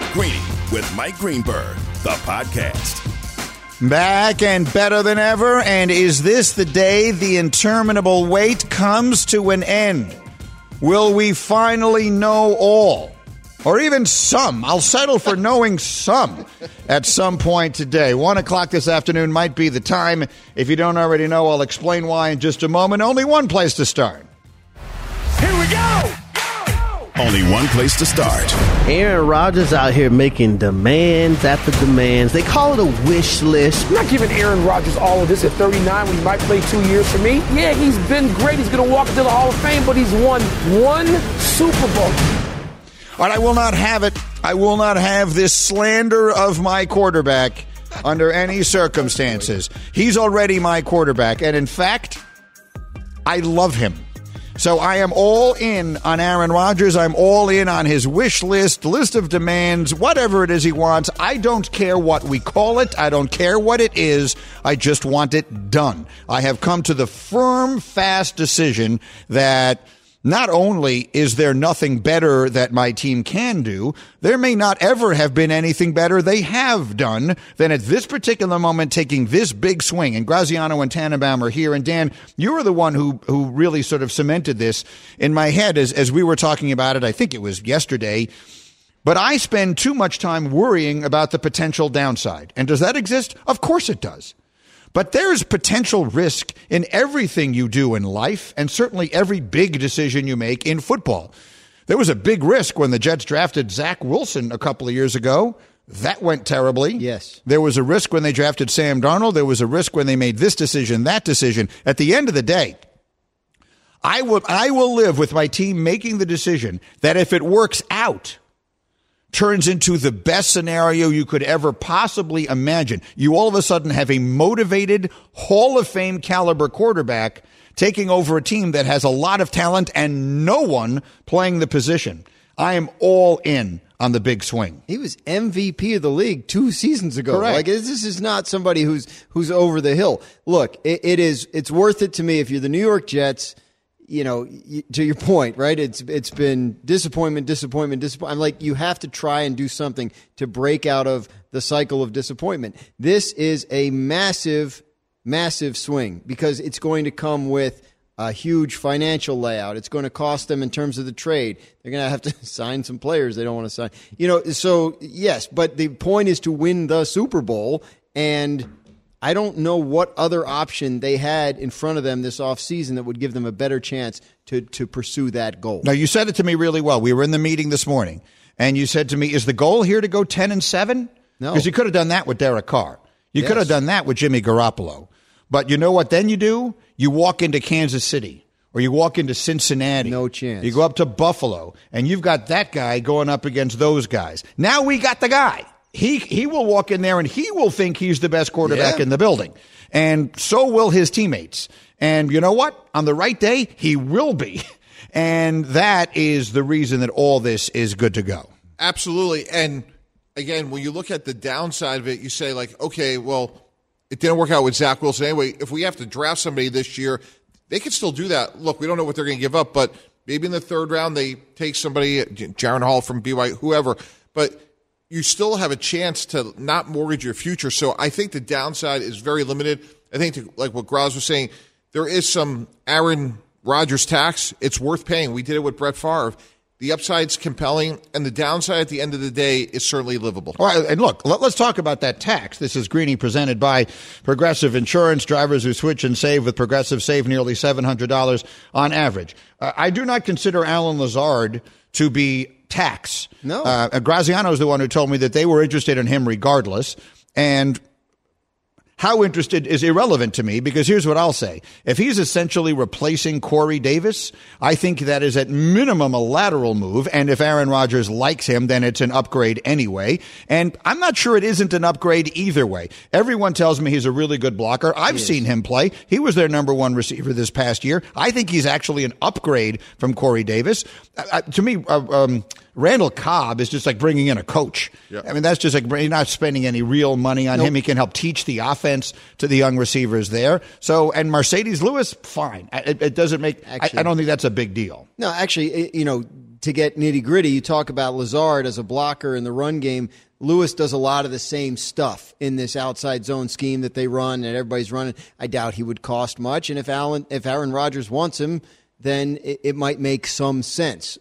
Greeny with Mike Greenberg, the podcast. Back and better than ever, and is this the day the interminable wait comes to an end? Will we finally know all? Or even some? I'll settle for knowing some at some point today. 1 o'clock this afternoon might be the time. If you don't already know, I'll explain why in just a moment. Only one place to start. Here we go! Only one place to start. Aaron Rodgers out here making demands after demands. They call it a wish list. I'm not giving Aaron Rodgers all of this at 39 when he might play 2 years for me. Yeah, he's been great. He's going to walk into the Hall of Fame, but he's won one Super Bowl. All right, I will not have it. I will not have this slander of my quarterback under any circumstances. He's already my quarterback, and in fact, I love him. So I am all in on Aaron Rodgers. I'm all in on his wish list of demands, whatever it is he wants. I don't care what we call it. I don't care what it is. I just want it done. I have come to the firm, fast decision that not only is there nothing better that my team can do, there may not ever have been anything better they have done than at this particular moment taking this big swing. And Graziano and Tannenbaum are here. And Dan, you were the one who really sort of cemented this in my head as we were talking about it. I think it was yesterday. But I spend too much time worrying about the potential downside. And does that exist? Of course it does. But there's potential risk in everything you do in life, and certainly every big decision you make in football. There was a big risk when the Jets drafted Zach Wilson a couple of years ago. That went terribly. Yes. There was a risk when they drafted Sam Darnold. There was a risk when they made this decision, that decision. At the end of the day, I will live with my team making the decision that if it works out, turns into the best scenario you could ever possibly imagine. You all of a sudden have a motivated Hall of Fame caliber quarterback taking over a team that has a lot of talent and no one playing the position. I am all in on the big swing. He was MVP of the league 2 seasons ago. Correct. Like, this is not somebody who's over the hill. Look, it's worth it to me if you're the New York Jets. You know, to your point, right? It's been disappointment. I'm like, you have to try and do something to break out of the cycle of disappointment. This is a massive, massive swing because it's going to come with a huge financial layout. It's going to cost them in terms of the trade. They're going to have to sign some players they don't want to sign. You know, so yes, but the point is to win the Super Bowl, and I don't know what other option they had in front of them this offseason that would give them a better chance to pursue that goal. Now, you said it to me really well. We were in the meeting this morning, and you said to me, is the goal here to go 10-7? No. Because you could have done that with Derek Carr. You could have done that with Jimmy Garoppolo. But you know what then you do? You walk into Kansas City, or you walk into Cincinnati. No chance. You go up to Buffalo, and you've got that guy going up against those guys. Now we got the guy. He will walk in there and he will think he's the best quarterback in the building. And so will his teammates. And you know what? On the right day, he will be. And that is the reason that all this is good to go. Absolutely. And again, when you look at the downside of it, you say like, okay, well, it didn't work out with Zach Wilson anyway. If we have to draft somebody this year, they can still do that. Look, we don't know what they're going to give up, but maybe in the third round they take somebody, Jaron Hall from BYU, whoever. But you still have a chance to not mortgage your future. So I think the downside is very limited. I think, like what Graz was saying, there is some Aaron Rodgers tax. It's worth paying. We did it with Brett Favre. The upside's compelling, and the downside at the end of the day is certainly livable. All right, and look, let's talk about that tax. This is Greeny presented by Progressive Insurance. Drivers who switch and save with Progressive save nearly $700 on average. I do not consider Alan Lazard to be tax. No. Graziano is the one who told me that they were interested in him regardless. And how interested is irrelevant to me, because here's what I'll say. If he's essentially replacing Corey Davis, I think that is at minimum a lateral move. And if Aaron Rodgers likes him, then it's an upgrade anyway. And I'm not sure it isn't an upgrade either way. Everyone tells me he's a really good blocker. I've seen him play. He was their number one receiver this past year. I think he's actually an upgrade from Corey Davis. To me, Randall Cobb is just like bringing in a coach. Yep. I mean, that's just like you're not spending any real money on him. He can help teach the offense to the young receivers there. So, and Mercedes Lewis, fine. It doesn't make, actually, I don't think that's a big deal. No, actually, to get nitty gritty, you talk about Lazard as a blocker in the run game. Lewis does a lot of the same stuff in this outside zone scheme that they run and everybody's running. I doubt he would cost much. And if Aaron Rodgers wants him, then it might make some sense.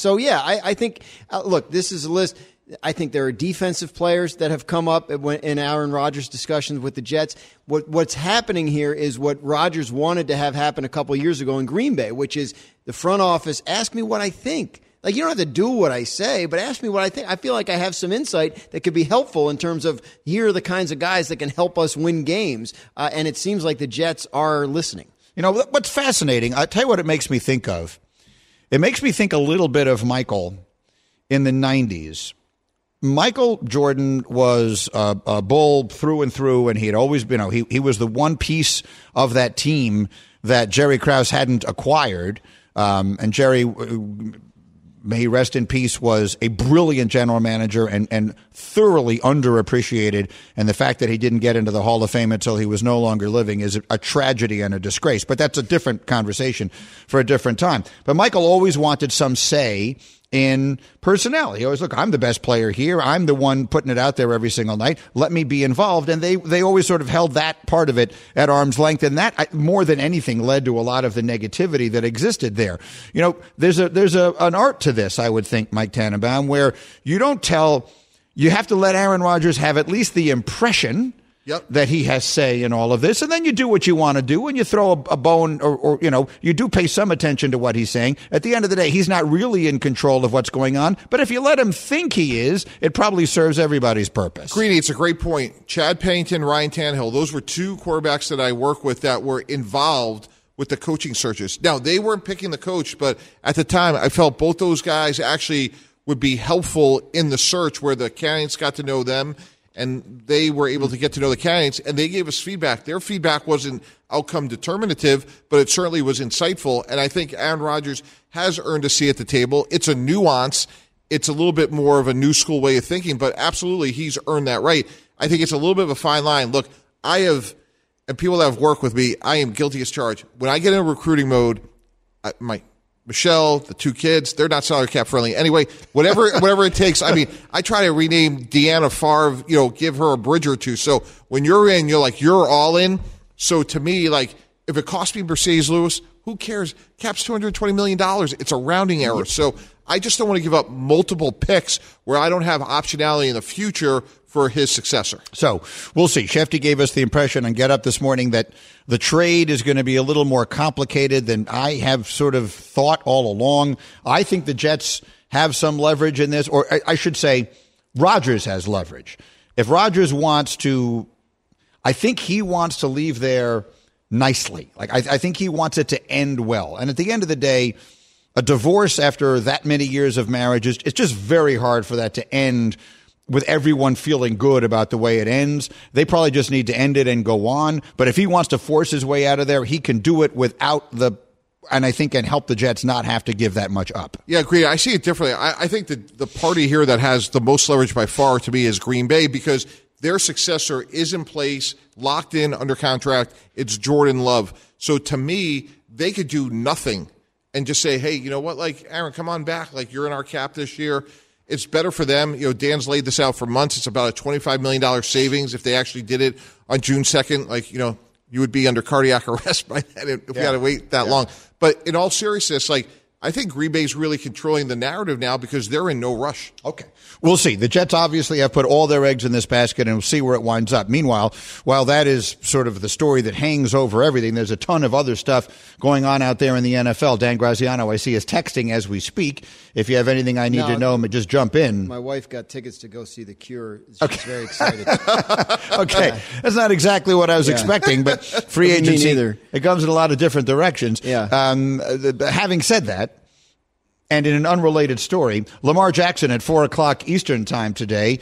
I think, look, this is a list. I think there are defensive players that have come up in Aaron Rodgers discussions with the Jets. What's happening here is what Rodgers wanted to have happen a couple years ago in Green Bay, which is the front office, ask me what I think. Like, you don't have to do what I say, but ask me what I think. I feel like I have some insight that could be helpful in terms of here are the kinds of guys that can help us win games. And it seems like the Jets are listening. You know, what's fascinating, I'll tell you what it makes me think of. It makes me think a little bit of Michael in the 90s. Michael Jordan was a Bull through and through, and he had always been, he was the one piece of that team that Jerry Krause hadn't acquired. And Jerry, may he rest in peace, was a brilliant general manager and thoroughly underappreciated. And the fact that he didn't get into the Hall of Fame until he was no longer living is a tragedy and a disgrace. But that's a different conversation for a different time. But Michael always wanted some say in personnel. He always, look, I'm the best player here. I'm the one putting it out there every single night. Let me be involved. And they always sort of held that part of it at arm's length. And that, more than anything, led to a lot of the negativity that existed there. You know, there's an art to this, I would think, Mike Tannenbaum, where you have to let Aaron Rodgers have at least the impression that he has say in all of this, and then you do what you want to do, and you throw a bone, or you do pay some attention to what he's saying. At the end of the day, he's not really in control of what's going on, but if you let him think he is, it probably serves everybody's purpose. Greeny, it's a great point. Chad Pennington, Ryan Tannehill, those were two quarterbacks that I work with that were involved with the coaching searches. Now, they weren't picking the coach, but at the time, I felt both those guys actually would be helpful in the search where the candidates got to know them and they were able to get to know the candidates, and they gave us feedback. Their feedback wasn't outcome determinative, but it certainly was insightful, and I think Aaron Rodgers has earned a seat at the table. It's a nuance. It's a little bit more of a new school way of thinking, but absolutely he's earned that right. I think it's a little bit of a fine line. Look, and people that have worked with me, I am guilty as charged. When I get in recruiting mode, Michelle, the two kids, they're not salary cap friendly. Anyway, whatever it takes. I mean, I try to rename Deanna Favre, give her a bridge or two. So when you're in, you're all in. So to me, if it costs me Mercedes Lewis, who cares? Cap's $220 million. It's a rounding error. So I just don't want to give up multiple picks where I don't have optionality in the future for his successor. So we'll see. Shefty gave us the impression on Get Up this morning that the trade is going to be a little more complicated than I have sort of thought all along. I think the Jets have some leverage in this, or I should say Rodgers has leverage. If Rodgers wants to, I think he wants to leave there nicely. I think he wants it to end well. And at the end of the day, a divorce after that many years of marriage it's just very hard for that to end with everyone feeling good about the way it ends. They probably just need to end it and go on. But if he wants to force his way out of there, he can do it without and I think can help the Jets not have to give that much up. Yeah, agree. I see it differently. I think that the party here that has the most leverage by far to me is Green Bay, because their successor is in place, locked in, under contract. It's Jordan Love. So to me, they could do nothing and just say, hey, you know what, Aaron, come on back. You're in our cap this year. It's better for them. Dan's laid this out for months. It's about a $25 million savings if they actually did it on June 2nd. You would be under cardiac arrest by then if we had to wait that long. But in all seriousness, I think Green Bay's really controlling the narrative now because they're in no rush. Okay. We'll see. The Jets obviously have put all their eggs in this basket, and we'll see where it winds up. Meanwhile, while that is sort of the story that hangs over everything, there's a ton of other stuff going on out there in the NFL. Dan Graziano, I see, is texting as we speak. If you have anything I need to know, just jump in. My wife got tickets to go see The Cure. She's very excited. Okay. That's not exactly what I was expecting, but free agency, it comes in a lot of different directions. Yeah. Having said that, and in an unrelated story, Lamar Jackson at 4:00 Eastern time today,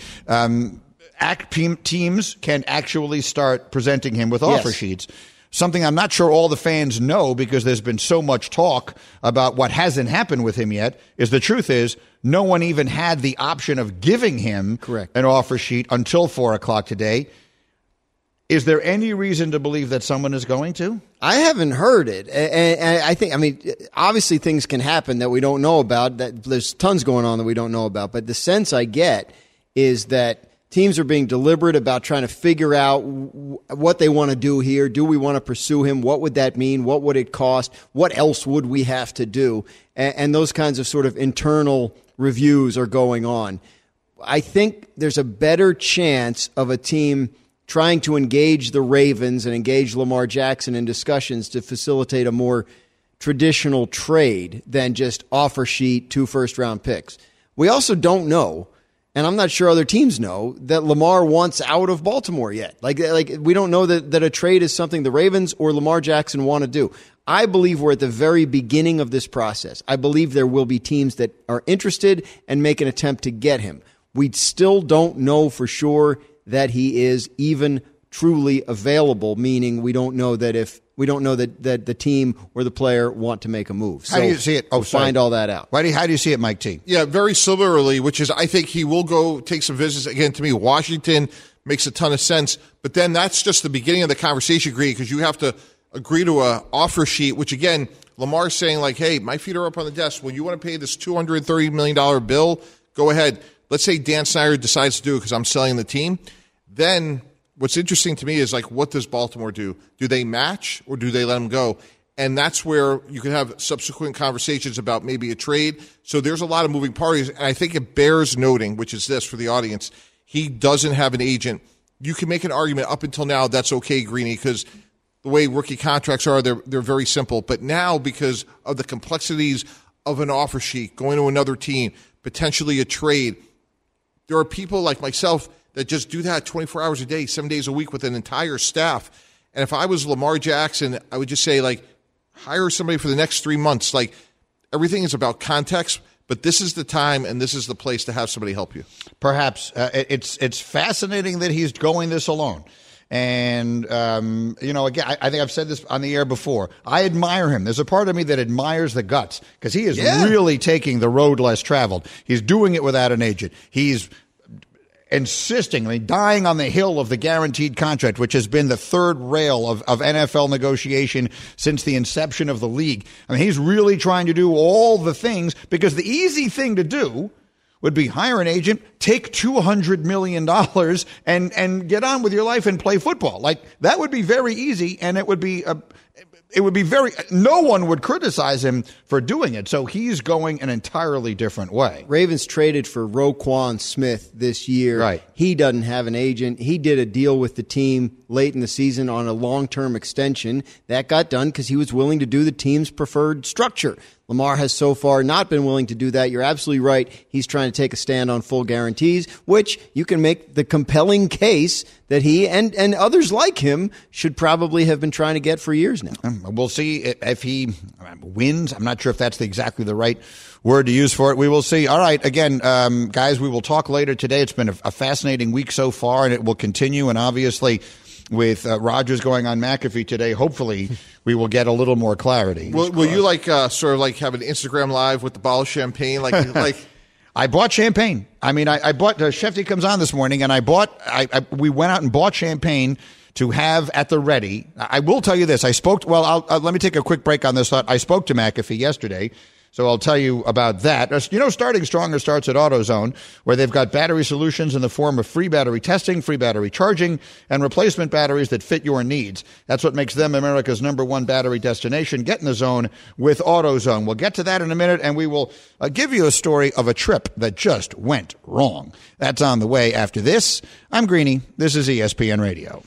teams can actually start presenting him with offer sheets. Something I'm not sure all the fans know because there's been so much talk about what hasn't happened with him yet, is the truth is no one even had the option of giving him an offer sheet until 4:00 today. Is there any reason to believe that someone is going to? I haven't heard it. And I think, obviously things can happen that we don't know about. That there's tons going on that we don't know about. But the sense I get is that teams are being deliberate about trying to figure out what they want to do here. Do we want to pursue him? What would that mean? What would it cost? What else would we have to do? And those kinds of sort of internal reviews are going on. I think there's a better chance of a team trying to engage the Ravens and engage Lamar Jackson in discussions to facilitate a more traditional trade than just offer sheet 2 first-round picks. We also don't know, and I'm not sure other teams know, that Lamar wants out of Baltimore yet. Like we don't know that a trade is something the Ravens or Lamar Jackson want to do. I believe we're at the very beginning of this process. I believe there will be teams that are interested and make an attempt to get him. We still don't know for sure that he is even truly available, meaning we don't know that that the team or the player want to make a move. How do you see it? We'll find all that out. How do you see it, Mike T? Yeah, very similarly, which is I think he will go take some visits. Again, to me, Washington makes a ton of sense. But then that's just the beginning of the conversation, Green, because you have to agree to an offer sheet, which, again, Lamar's saying, like, hey, my feet are up on the desk. When you want to pay this $230 million bill, go ahead. Let's say Dan Snyder decides to do it because I'm selling the team. Then what's interesting to me is, like, what does Baltimore do? Do they match or do they let him go? And that's where you can have subsequent conversations about maybe a trade. So there's a lot of moving parties. And I think it bears noting, which is this for the audience, he doesn't have an agent. You can make an argument up until now that's okay, Greeny, because the way rookie contracts are, they're very simple. But now, because of the complexities of an offer sheet, going to another team, potentially a trade, there are people like myself that just do that 24 hours a day, 7 days a week with an entire staff. And if I was Lamar Jackson, I would just say, like, hire somebody for the next 3 months. Like, everything is about context, but this is the time and this is the place to have somebody help you. Perhaps. It's fascinating that he's going this alone. And, again, I think I've said this on the air before. I admire him. There's a part of me that admires the guts because he is really taking the road less traveled. He's doing it without an agent. He's insisting, dying on the hill of the guaranteed contract, which has been the third rail of NFL negotiation since the inception of the league. I mean, he's really trying to do all the things because the easy thing to do would be hire an agent, take $200 million and get on with your life and play football. Like, that would be very easy, and it would be no one would criticize him for doing it. So he's going an entirely different way. Ravens traded for Roquan Smith this year. Right. He doesn't have an agent. He did a deal with the team late in the season on a long-term extension. That got done because he was willing to do the team's preferred structure. Lamar has so far not been willing to do that. You're absolutely right. He's trying to take a stand on full guarantees, which you can make the compelling case that he and others like him should probably have been trying to get for years now. We'll see if he wins. I'm not sure if that's exactly the right word to use for it. We will see. All right. Again, guys, we will talk later today. It's been a fascinating week so far, and it will continue. And obviously, with Rodgers going on McAfee today, hopefully we will get a little more clarity. Will you sort of like have an Instagram live with the bottle of champagne? Like I bought champagne. I mean, I bought, Shefty comes on this morning, and we went out and bought champagne to have at the ready. I will tell you this. Let me take a quick break on this thought. I spoke to McAfee yesterday, so I'll tell you about that. You know, Starting Stronger starts at AutoZone, where they've got battery solutions in the form of free battery testing, free battery charging, and replacement batteries that fit your needs. That's what makes them America's #1 battery destination. Get in the zone with AutoZone. We'll get to that in a minute, and we will give you a story of a trip that just went wrong. That's on the way after this. I'm Greeny. This is ESPN Radio.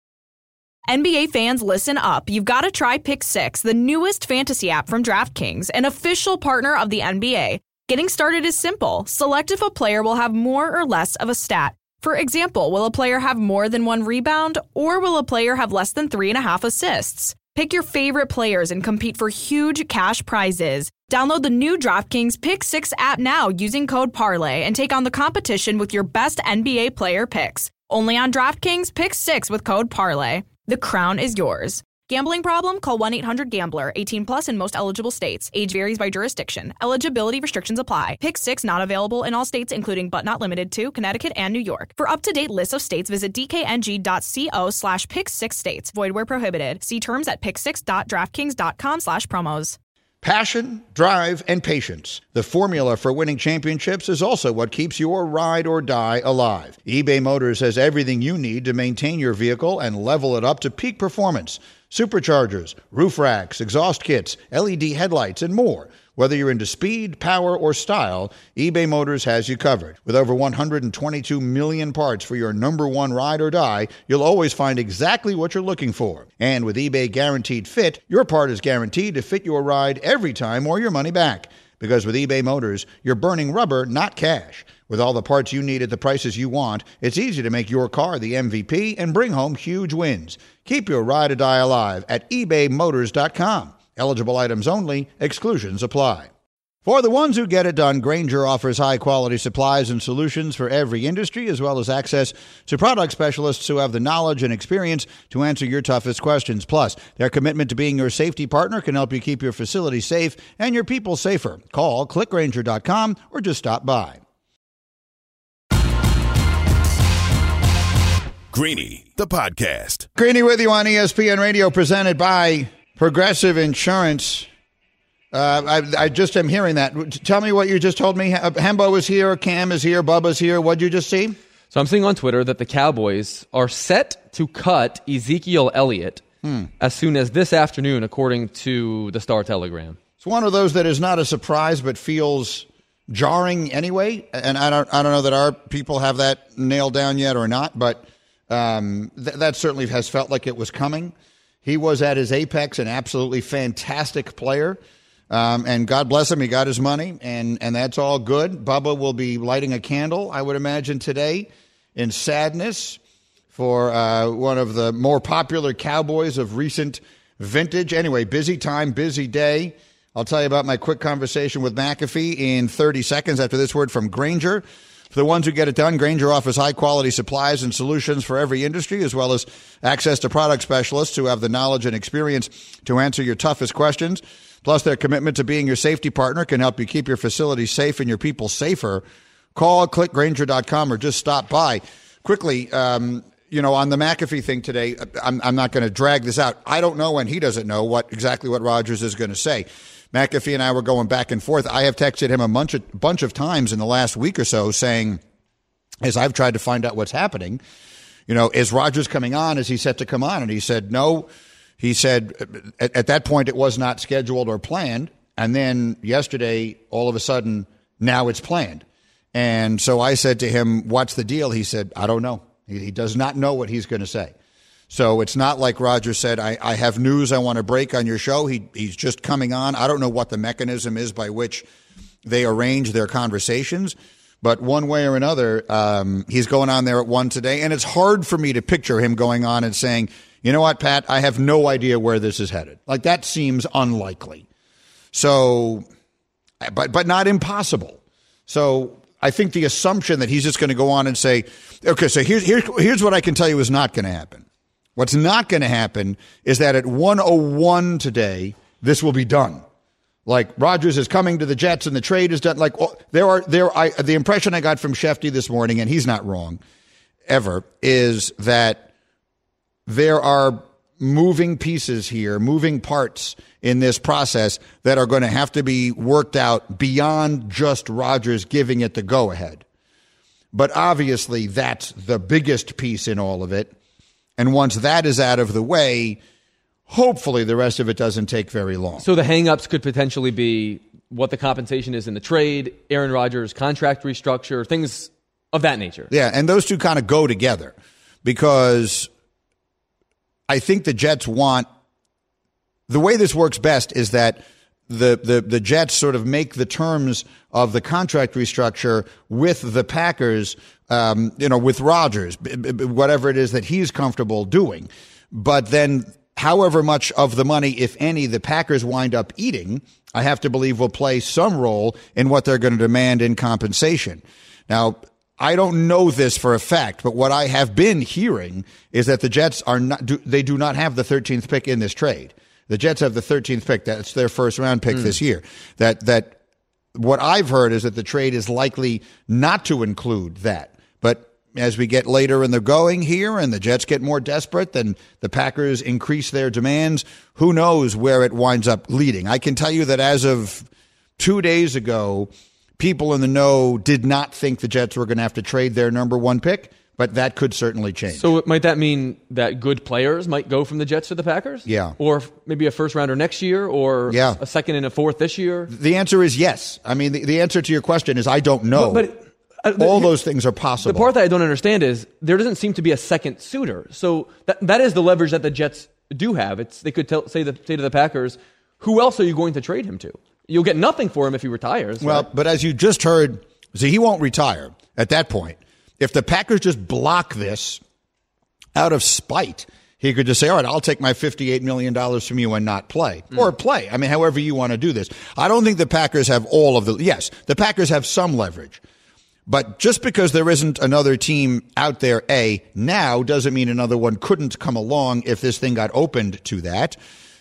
NBA fans, listen up. You've got to try Pick 6, the newest fantasy app from DraftKings, an official partner of the NBA. Getting started is simple. Select if a player will have more or less of a stat. For example, will a player have more than 1 rebound, or will a player have less than 3.5 assists? Pick your favorite players and compete for huge cash prizes. Download the new DraftKings Pick 6 app now using code PARLAY and take on the competition with your best NBA player picks. Only on DraftKings Pick 6 with code PARLAY. The crown is yours. Gambling problem? Call 1-800-GAMBLER. 18 plus in most eligible states. Age varies by jurisdiction. Eligibility restrictions apply. Pick 6 not available in all states, including but not limited to Connecticut and New York. For up-to-date lists of states, visit dkng.co/pick6states. Void where prohibited. See terms at pick6.draftkings.com/promos. Passion, drive, and patience. The formula for winning championships is also what keeps your ride or die alive. eBay Motors has everything you need to maintain your vehicle and level it up to peak performance. Superchargers, roof racks, exhaust kits, LED headlights, and more. Whether you're into speed, power, or style, eBay Motors has you covered. With over 122 million parts for your number one ride or die, you'll always find exactly what you're looking for. And with eBay Guaranteed Fit, your part is guaranteed to fit your ride every time or your money back. Because with eBay Motors, you're burning rubber, not cash. With all the parts you need at the prices you want, it's easy to make your car the MVP and bring home huge wins. Keep your ride or die alive at ebaymotors.com. Eligible items only. Exclusions apply. For the ones who get it done, Grainger offers high-quality supplies and solutions for every industry, as well as access to product specialists who have the knowledge and experience to answer your toughest questions. Plus, their commitment to being your safety partner can help you keep your facility safe and your people safer. Call, clickgrainger.com, or just stop by. Greeny, the podcast. Greeny with you on ESPN Radio, presented by Progressive Insurance. I just am hearing that. Tell me what you just told me. Hembo is here, Cam is here, Bubba's here. What'd you just see? So I'm seeing on Twitter that the Cowboys are set to cut Ezekiel Elliott as soon as this afternoon, according to the Star Telegram. It's one of those that is not a surprise but feels jarring anyway. And I don't know that our people have that nailed down yet or not, but that certainly has felt like it was coming. He was at his apex, an absolutely fantastic player. And God bless him, he got his money, and that's all good. Bubba will be lighting a candle, I would imagine, today in sadness for one of the more popular Cowboys of recent vintage. Anyway, busy time, busy day. I'll tell you about my quick conversation with McAfee in 30 seconds after this word from Grainger. For the ones who get it done, Grainger offers high-quality supplies and solutions for every industry, as well as access to product specialists who have the knowledge and experience to answer your toughest questions. Plus, their commitment to being your safety partner can help you keep your facility safe and your people safer. Call, click Grainger.com, or just stop by. Quickly, on the McAfee thing today, I'm not going to drag this out. I don't know, and he doesn't know exactly what Rodgers is going to say. McAfee and I were going back and forth. I have texted him a bunch of times in the last week or so saying, as I've tried to find out what's happening, is Rodgers coming on? Is he set to come on? And he said, no. He said at that point it was not scheduled or planned. And then yesterday, all of a sudden, now it's planned. And so I said to him, what's the deal? He said, I don't know. He does not know what he's going to say. So it's not like Rodgers said, I have news I want to break on your show. He's just coming on. I don't know what the mechanism is by which they arrange their conversations. But one way or another, he's going on there at 1 today. And it's hard for me to picture him going on and saying, you know what, Pat, I have no idea where this is headed. Like, that seems unlikely. So, but not impossible. So I think the assumption that he's just going to go on and say, okay, so here's what I can tell you is not going to happen. What's not going to happen is that at 1:01 today, this will be done. Like, Rodgers is coming to the Jets and the trade is done. Like, the impression I got from Shefty this morning, and he's not wrong ever, is that there are moving pieces here, moving parts in this process that are going to have to be worked out beyond just Rodgers giving it the go-ahead. But obviously, that's the biggest piece in all of it. And once that is out of the way, hopefully the rest of it doesn't take very long. So the hang-ups could potentially be what the compensation is in the trade, Aaron Rodgers' contract restructure, things of that nature. Yeah, and those two kind of go together because I think the Jets want – the way this works best is that the Jets sort of make the terms of the contract restructure with the Packers, with Rodgers, whatever it is that he's comfortable doing. But then however much of the money, if any, the Packers wind up eating, I have to believe will play some role in what they're going to demand in compensation. Now, I don't know this for a fact, but what I have been hearing is that the Jets they do not have the 13th pick in this trade. The Jets have the 13th pick. That's their first round pick this year. That what I've heard is that the trade is likely not to include that. But as we get later in the going here and the Jets get more desperate, then the Packers increase their demands. Who knows where it winds up leading? I can tell you that as of 2 days ago, people in the know did not think the Jets were going to have to trade their number 1 pick, but that could certainly change. So might that mean that good players might go from the Jets to the Packers? Yeah. Or maybe a first rounder next year, or a second and a fourth this year? The answer is yes. I mean, the answer to your question is I don't know. But all those things are possible. The part that I don't understand is there doesn't seem to be a second suitor. So that is the leverage that the Jets do have. They could say to the Packers, who else are you going to trade him to? You'll get nothing for him if he retires. Well, right? But as you just heard, see, he won't retire at that point. If the Packers just block this out of spite, he could just say, all right, I'll take my $58 million from you and not play. Or play. I mean, however you want to do this. I don't think the Packers have all of the... Yes, the Packers have some leverage. But just because there isn't another team out there, now doesn't mean another one couldn't come along if this thing got opened to that.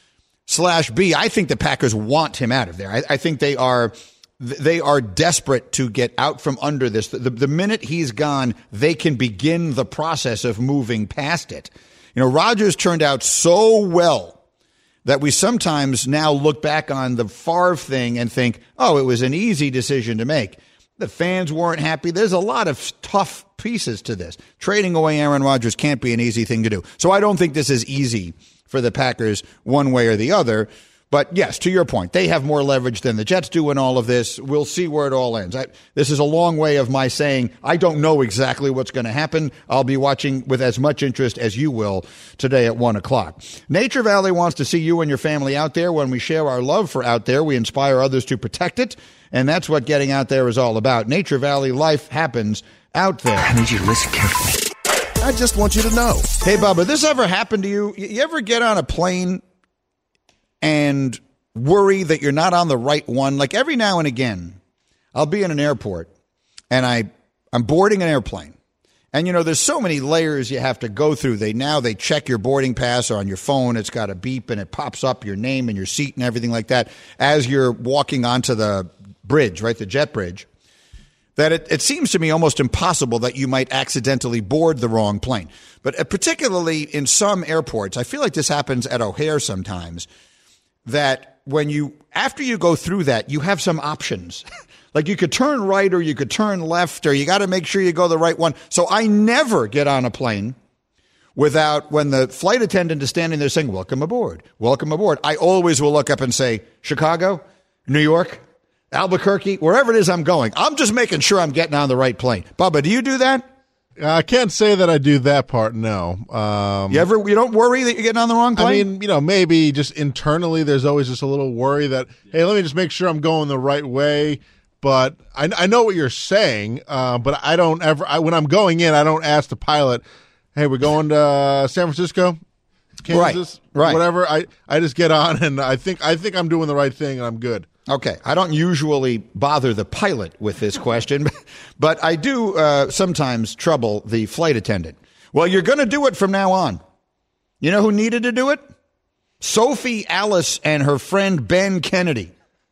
/B, I think the Packers want him out of there. I think they are desperate to get out from under this. The minute he's gone, they can begin the process of moving past it. You know, Rodgers turned out so well that we sometimes now look back on the Favre thing and think, oh, it was an easy decision to make. The fans weren't happy. There's a lot of tough pieces to this. Trading away Aaron Rodgers can't be an easy thing to do. So I don't think this is easy for the Packers one way or the other. But yes, to your point, they have more leverage than the Jets do in all of this. We'll see where it all ends. This is a long way of my saying I don't know exactly what's going to happen. I'll be watching with as much interest as you will today at 1 o'clock. Nature Valley wants to see you and your family out there. When we share our love for out there, we inspire others to protect it. And that's what getting out there is all about. Nature Valley, life happens out there. I need you to listen carefully. I just want you to know. Hey, Bubba, this ever happened to you? You ever get on a plane and worry that you're not on the right one? Like every now and again, I'll be in an airport and I'm boarding an airplane. And, you know, there's so many layers you have to go through. They check your boarding pass on your phone. It's got a beep and it pops up your name and your seat and everything like that as you're walking onto the bridge, right, the jet bridge. That it seems to me almost impossible that you might accidentally board the wrong plane. But particularly in some airports, I feel like this happens at O'Hare sometimes, that after you go through that, you have some options. Like you could turn right or you could turn left or you got to make sure you go the right one. So I never get on a plane without, when the flight attendant is standing there saying, welcome aboard, I always will look up and say, Chicago, New York, Albuquerque, wherever it is I'm going. I'm just making sure I'm getting on the right plane. Bubba, do you do that? I can't say that I do that part, no. You don't worry that you're getting on the wrong plane? I mean, you know, maybe just internally there's always just a little worry that, hey, let me just make sure I'm going the right way. But I know what you're saying, but I don't ever, when I'm going in, I don't ask the pilot, hey, we're going to San Francisco, Kansas, right. Whatever. I just get on and I think I'm doing the right thing and I'm good. Okay, I don't usually bother the pilot with this question, but I do sometimes trouble the flight attendant. Well, you're going to do it from now on. You know who needed to do it? Sophie Alice and her friend Ben Kennedy.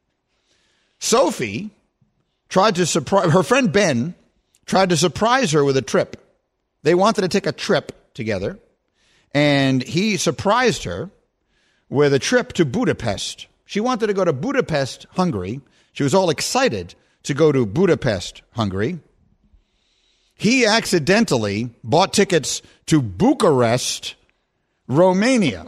Sophie tried to surprise her friend Ben, tried to surprise her with a trip. They wanted to take a trip together, and he surprised her with a trip to Budapest. She wanted to go to Budapest, Hungary. She was all excited to go to Budapest, Hungary. He accidentally bought tickets to Bucharest, Romania.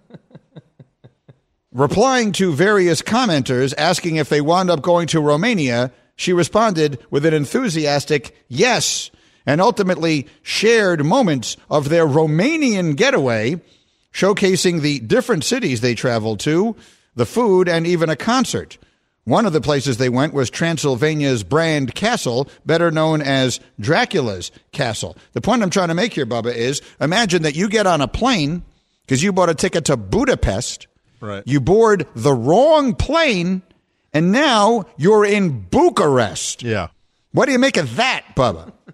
Replying to various commenters asking if they wound up going to Romania, she responded with an enthusiastic yes, and ultimately shared moments of their Romanian getaway, showcasing the different cities they traveled to, the food, and even a concert. One of the places they went was Transylvania's Brand Castle, better known as Dracula's Castle. The point I'm trying to make here, Bubba, is imagine that you get on a plane because you bought a ticket to Budapest. Right. You board the wrong plane, and now you're in Bucharest. Yeah. What do you make of that, Bubba?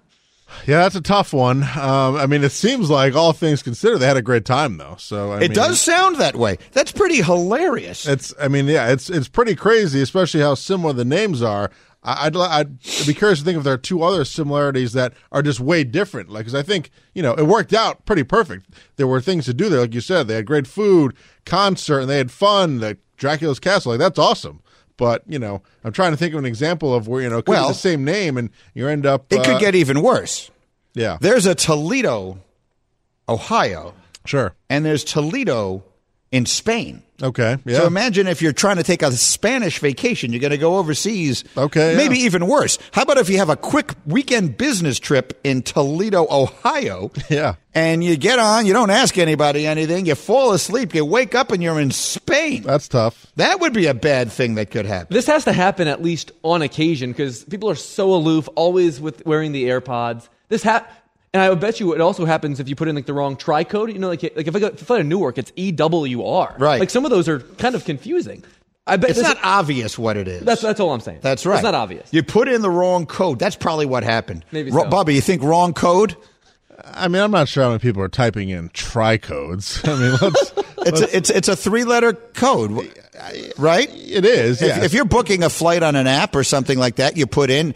Yeah, that's a tough one. I mean, it seems like all things considered, they had a great time though. So It does sound that way. That's pretty hilarious. It's pretty crazy, especially how similar the names are. I'd be curious to think if there are two other similarities that are just way different. Like, because I think, it worked out pretty perfect. There were things to do there, like you said. They had great food, concert, and they had fun. Like Dracula's Castle, like that's awesome. But, I'm trying to think of an example of where, it could be the same name and you end up... It could get even worse. Yeah. There's a Toledo, Ohio. Sure. And there's Toledo in Spain. Okay, yeah. So imagine if you're trying to take a Spanish vacation, you're going to go overseas. Okay, maybe even worse. How about if you have a quick weekend business trip in Toledo, Ohio? Yeah. And you get on, you don't ask anybody anything, you fall asleep, you wake up and you're in Spain. That's tough. That would be a bad thing that could happen. This has to happen at least on occasion because people are so aloof, always with wearing the AirPods. And I would bet you it also happens if you put in the wrong tri-code. Like if I fly to Newark, it's EWR. Right. Like some of those are kind of confusing. I bet it's not obvious what it is. That's all I'm saying. That's right. It's not obvious. You put in the wrong code. That's probably what happened. Maybe so. Bobby, you think wrong code? I mean, I'm not sure how many people are typing in tri-codes. I mean, it's a 3-letter code, right? It is. Yes. If you're booking a flight on an app or something like that, you put in,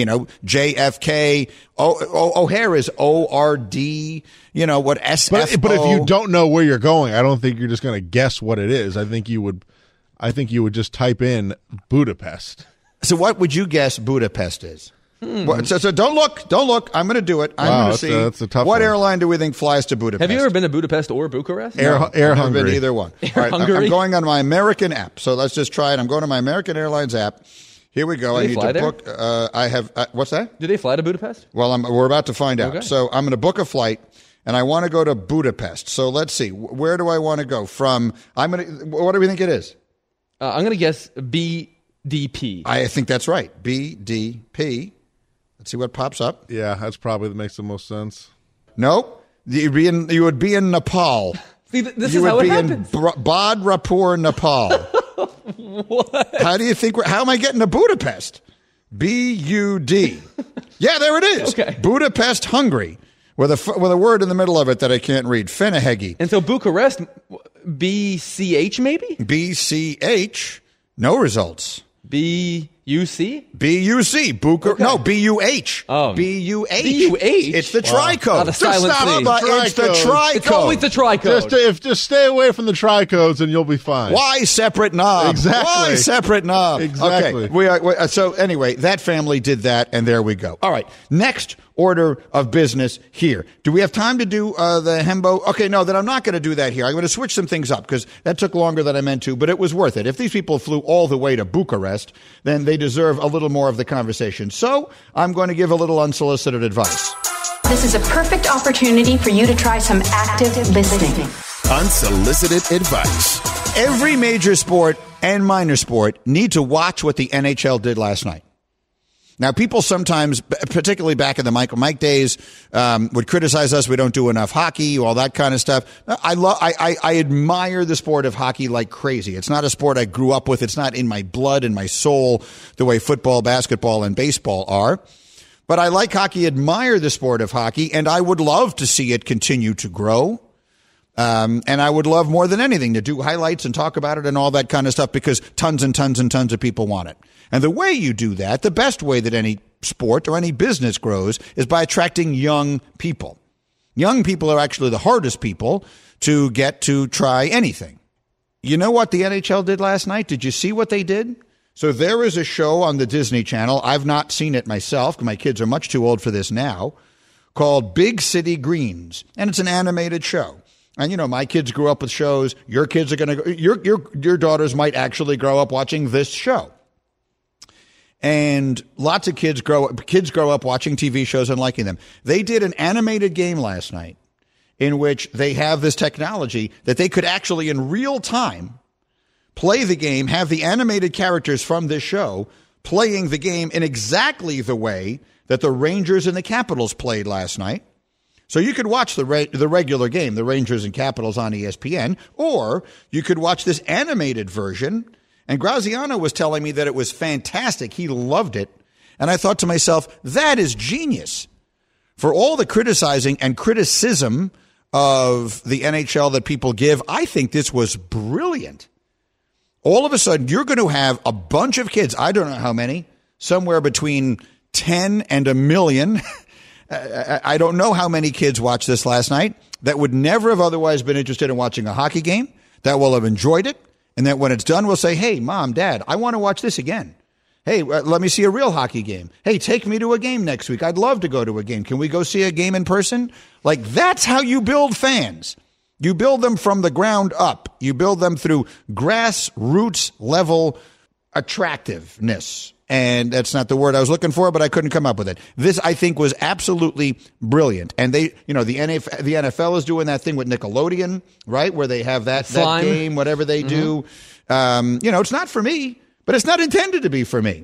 JFK. O'Hare is ORD. What SFO. But if you don't know where you're going, I don't think you're just going to guess what it is. I think you would just type in Budapest. So what would you guess Budapest is? So don't look. I'm going to do it. I'm going to see. That's a tough what one. airline do we think flies to Budapest? Have you ever been to Budapest or Bucharest? Air I've never Hungary. been to either one. All right, Hungary? I'm going on my American app. So let's just try it. I'm going to my American Airlines app. Here we go. Do I they need fly to there? book. I have. What's that? Do they fly to Budapest? Well, we're about to find out. Okay. So I'm going to book a flight, and I want to go to Budapest. So let's see. Where do I want to go from? What do we think it is? I'm going to guess BDP. I think that's right. BDP. Let's see what pops up. Yeah, that's probably that makes the most sense. Nope. You would be in Nepal. See, this You is how would it be happens. in Badrapur, Nepal. What? How do you think? How am I getting to Budapest? BUD. Yeah, there it is. Okay. Budapest, Hungary, with a word in the middle of it that I can't read. Fenehegi. And so Bucharest, BCH maybe? BCH. No results. BUC? BUC. No, BUH. Oh. BUH. BUH? It's the tri-code. the silent C. It's the tri-code. It's always the tri-code. Just stay away from the tri-codes and you'll be fine. Why separate knob? Exactly. Why separate knob? Exactly. Okay. So anyway, that family did that, and there we go. All right. Next order of business here. Do we have time to do the Hembo? Okay, no, then I'm not going to do that here. I'm going to switch some things up because that took longer than I meant to, but it was worth it. If these people flew all the way to Bucharest, then they deserve a little more of the conversation. So I'm going to give a little unsolicited advice. This is a perfect opportunity for you to try some active listening. Unsolicited advice. Every major sport and minor sport need to watch what the NHL did last night. Now, people sometimes, particularly back in the Mike days, would criticize us. We don't do enough hockey, all that kind of stuff. I admire the sport of hockey like crazy. It's not a sport I grew up with. It's not in my blood and my soul the way football, basketball, and baseball are. But I like hockey, admire the sport of hockey, and I would love to see it continue to grow. And I would love more than anything to do highlights and talk about it and all that kind of stuff because tons and tons and tons of people want it. And the way you do that, the best way that any sport or any business grows is by attracting young people. Young people are actually the hardest people to get to try anything. You know what the NHL did last night? Did you see what they did? So there is a show on the Disney Channel. I've not seen it myself. My kids are much too old for this now, called Big City Greens. And it's an animated show. And, my kids grew up with shows. Your kids are going to, your daughters might actually grow up watching this show. And lots of kids grow up watching TV shows and liking them. They did an animated game last night in which they have this technology that they could actually in real time play the game, have the animated characters from this show playing the game in exactly the way that the Rangers and the Capitals played last night. So you could watch the regular game, the Rangers and Capitals on ESPN, or you could watch this animated version. And Graziano was telling me that it was fantastic. He loved it. And I thought to myself, that is genius. for all the criticizing and criticism of the NHL that people give, I think this was brilliant. All of a sudden, you're going to have a bunch of kids, I don't know how many, somewhere between 10 and a million. I don't know how many kids watched this last night that would never have otherwise been interested in watching a hockey game, that will have enjoyed it, and that when it's done will say, hey, Mom, Dad, I want to watch this again. Hey, let me see a real hockey game. Hey, take me to a game next week. I'd love to go to a game. Can we go see a game in person? Like, that's how you build fans. You build them from the ground up. You build them through grassroots level attractiveness. And that's not the word I was looking for, but I couldn't come up with it. This, I think, was absolutely brilliant. And they, the NFL is doing that thing with Nickelodeon, right? Where they have that game, whatever they do. It's not for me, but it's not intended to be for me.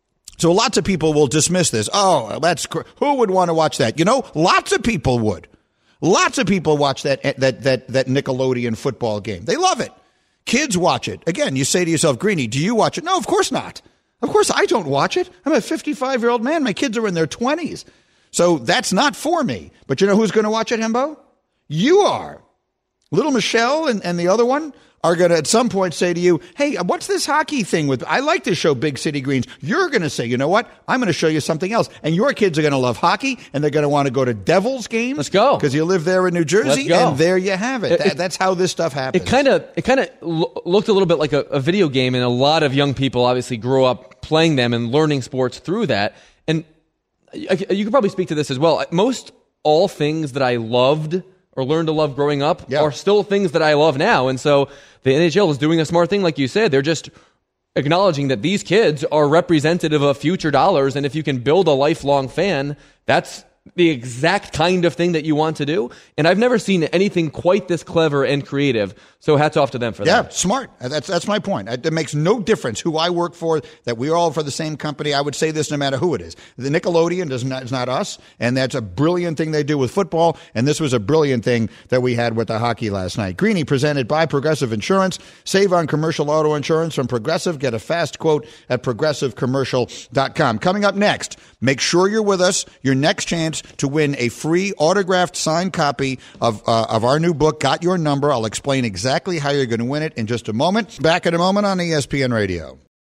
So lots of people will dismiss this. Oh, who would want to watch that? Lots of people would. Lots of people watch that Nickelodeon football game. They love it. Kids watch it. Again, you say to yourself, Greeny, do you watch it? No, of course not. Of course I don't watch it. I'm a 55-year-old man. My kids are in their 20s. So that's not for me. But you know who's going to watch it, Hembo? You are. Little Michelle and the other one are going to at some point say to you, hey, what's this hockey thing with? I like to show Big City Greens. You're going to say, you know what? I'm going to show you something else. And your kids are going to love hockee, and they're going to want to go to Devils games. Let's go. Because you live there in New Jersey, Let's go. And there you have it. That's how this stuff happens. It kind of looked a little bit like a video game, and a lot of young people obviously grew up playing them and learning sports through that. And you could probably speak to this as well. Most all things that I loved or learned to love growing up are still things that I love now. And so the NHL is doing a smart thing, like you said. They're just acknowledging that these kids are representative of future dollars, and if you can build a lifelong fan, that's the exact kind of thing that you want to do. And I've never seen anything quite this clever and creative. So hats off to them for that. Yeah, smart. That's my point. It makes no difference who I work for, that we're all for the same company. I would say this no matter who it is. The Nickelodeon is not us, and that's a brilliant thing they do with football, and this was a brilliant thing that we had with the hockey last night. Greeny presented by Progressive Insurance. Save on commercial auto insurance from Progressive. Get a fast quote at progressivecommercial.com. Coming up next, make sure you're with us. Your next chance to win a free autographed signed copy of our new book, Got Your Number. I'll explain exactly how you're going to win it in just a moment. Back in a moment on ESPN Radio.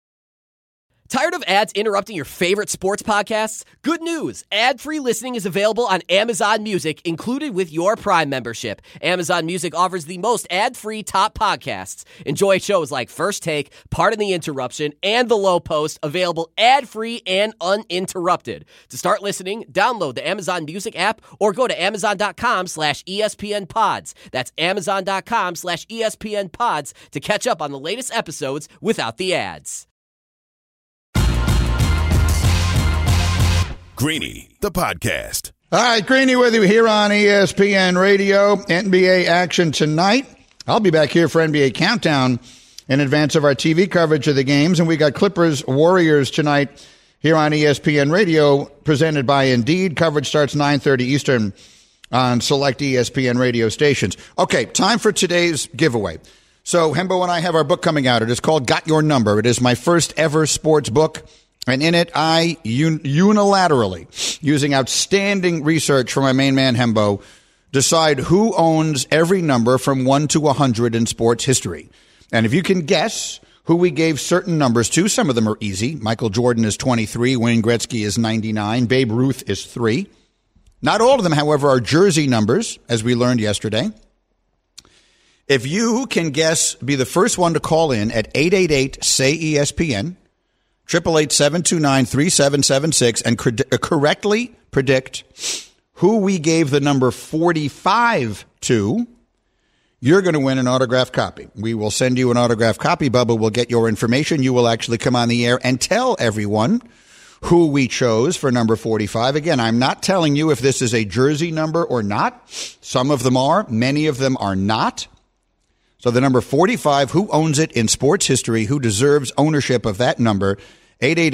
Tired of ads interrupting your favorite sports podcasts? Good news! Ad-free listening is available on Amazon Music, included with your Prime membership. Amazon Music offers the most ad-free top podcasts. Enjoy shows like First Take, Pardon the Interruption, and The Low Post, available ad-free and uninterrupted. To start listening, download the Amazon Music app or go to Amazon.com/ESPN Pods. That's Amazon.com/ESPN Pods to catch up on the latest episodes without the ads. Greeny, the podcast. All right, Greeny with you here on ESPN Radio. NBA action tonight. I'll be back here for NBA Countdown in advance of our TV coverage of the games. And we got Clippers Warriors tonight here on ESPN Radio, presented by Indeed. Coverage starts 9:30 Eastern on select ESPN radio stations. Okay, time for today's giveaway. So Hembo and I have our book coming out. It is called Got Your Number. It is my first ever sports book. And in it, I unilaterally, using outstanding research from my main man, Hembo, decide who owns every number from 1 to 100 in sports history. And if you can guess who we gave certain numbers to, some of them are easy. Michael Jordan is 23. Wayne Gretzky is 99. Babe Ruth is 3. Not all of them, however, are jersey numbers, as we learned yesterday. If you can guess, be the first one to call in at 888-SAY-ESPN, 888-729-3776, and correctly predict who we gave the number 45 to, you're going to win an autographed copy. We will send you an autographed copy. Bubba will get your information. You will actually come on the air and tell everyone who we chose for number 45. Again, I'm not telling you if this is a jersey number or not. Some of them are. Many of them are not. So the number 45, who owns it in sports history, who deserves ownership of that number,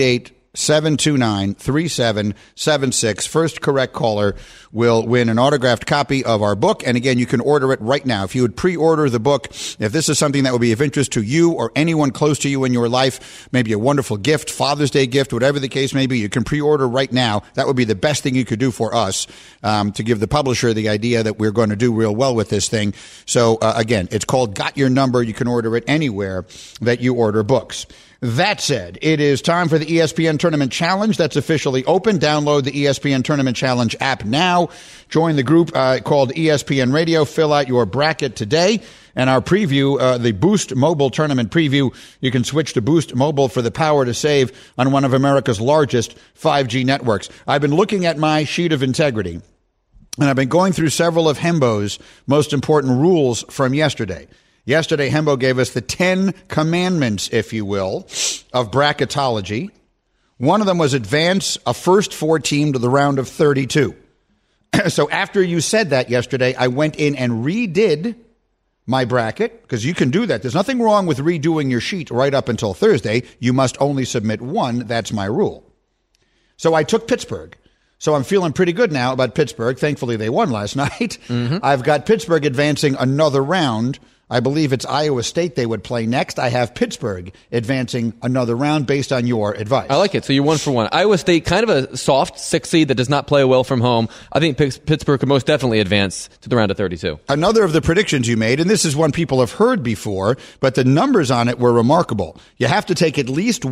888-729-3776. First correct caller will win an autographed copy of our book. And again, you can order it right now. If you would pre-order the book, if this is something that would be of interest to you or anyone close to you in your life, maybe a wonderful gift, Father's Day gift, whatever the case may be, you can pre-order right now. That would be the best thing you could do for us, to give the publisher the idea that we're going to do real well with this thing. So again, it's called Got Your Number. You can order it anywhere that you order books. That said, it is time for the ESPN Tournament Challenge. That's officially open. Download the ESPN Tournament Challenge app now. Join the group called ESPN Radio. Fill out your bracket today. And our preview, the Boost Mobile Tournament preview, you can switch to Boost Mobile for the power to save on one of America's largest 5G networks. I've been looking at my sheet of integrity, and I've been going through several of Hembo's most important rules from yesterday. Yesterday, Hembo gave us the 10 commandments, if you will, of bracketology. One of them was advance a first four team to the round of 32. So after you said that yesterday, I went in and redid my bracket, because you can do that. There's nothing wrong with redoing your sheet right up until Thursday. You must only submit one. That's my rule. So I took Pittsburgh. So I'm feeling pretty good now about Pittsburgh. Thankfully, they won last night. I've got Pittsburgh advancing another round. I believe it's Iowa State they would play next. I have Pittsburgh advancing another round based on your advice. I like it. So you're 1 for 1. Iowa State, kind of a soft 6 seed that does not play well from home. I think Pittsburgh could most definitely advance to the round of 32. Another of the predictions you made, and this is one people have heard before, but the numbers on it were remarkable. You have to take at least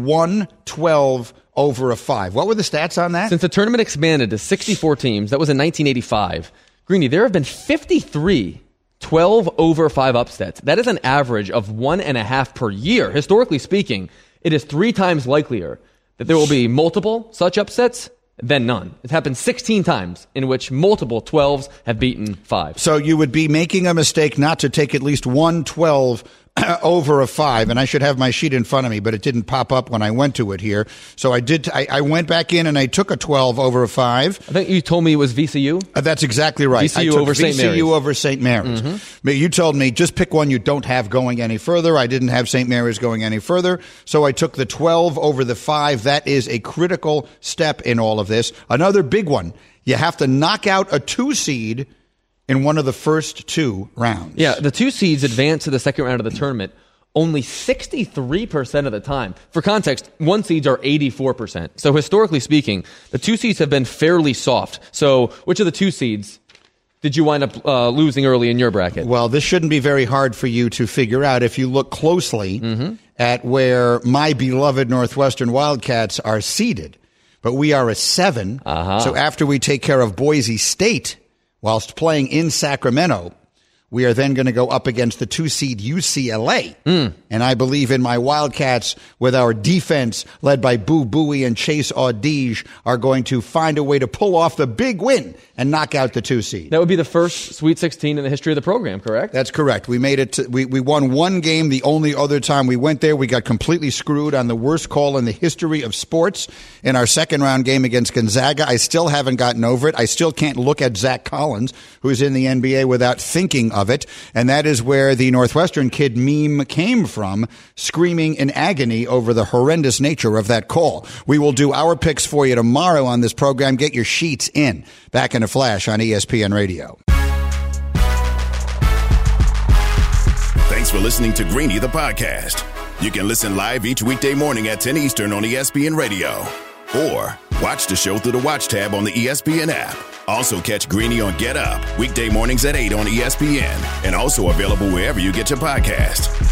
1/12 over a 5. What were the stats on that? Since the tournament expanded to 64 teams, that was in 1985. Greeny, there have been 53 12 over 5 upsets. That is an average of 1.5 per year. Historically speaking, it is 3 times likelier that there will be multiple such upsets than none. It's happened 16 times in which multiple 12s have beaten 5. So you would be making a mistake not to take at least 1/12 over a 5, and I should have my sheet in front of me, but it didn't pop up when I went to it here. So I did. I went back in and I took a 12 over a 5. I think you told me it was VCU. That's exactly right. VCU over St. Mary's. VCU over St. Mary's. You told me just pick one you don't have going any further. I didn't have St. Mary's going any further, so I took the 12 over the 5. That is a critical step in all of this. Another big one. You have to knock out a 2 seed in one of the first 2 rounds. Yeah, the 2 seeds advance to the second round of the tournament only 63% of the time. For context, 1 seeds are 84%. So historically speaking, the 2 seeds have been fairly soft. So which of the 2 seeds did you wind up losing early in your bracket? Well, this shouldn't be very hard for you to figure out if you look closely at where my beloved Northwestern Wildcats are seeded. But we are a 7. So after we take care of Boise State, whilst playing in Sacramento, we are then going to go up against the 2 seed UCLA. And I believe in my Wildcats with our defense led by Boo Buie and Chase Audige are going to find a way to pull off the big win and knock out the 2 seed. That would be the first Sweet 16 in the history of the program, correct? That's correct. We made it. We won 1 game. The only other time we went there, we got completely screwed on the worst call in the history of sports in our second round game against Gonzaga. I still haven't gotten over it. I still can't look at Zach Collins, who's in the NBA, without thinking of it. And that is where the Northwestern kid meme came from, screaming in agony over the horrendous nature of that call. We will do our picks for you tomorrow on this program. Get your sheets in. Back in a flash on ESPN Radio. Thanks for listening to Greeny the podcast. You can listen live each weekday morning at 10 Eastern on ESPN Radio. Or watch the show through the Watch tab on the ESPN app. Also catch Greeny on Get Up, weekday mornings at 8 on ESPN, and also available wherever you get your podcast.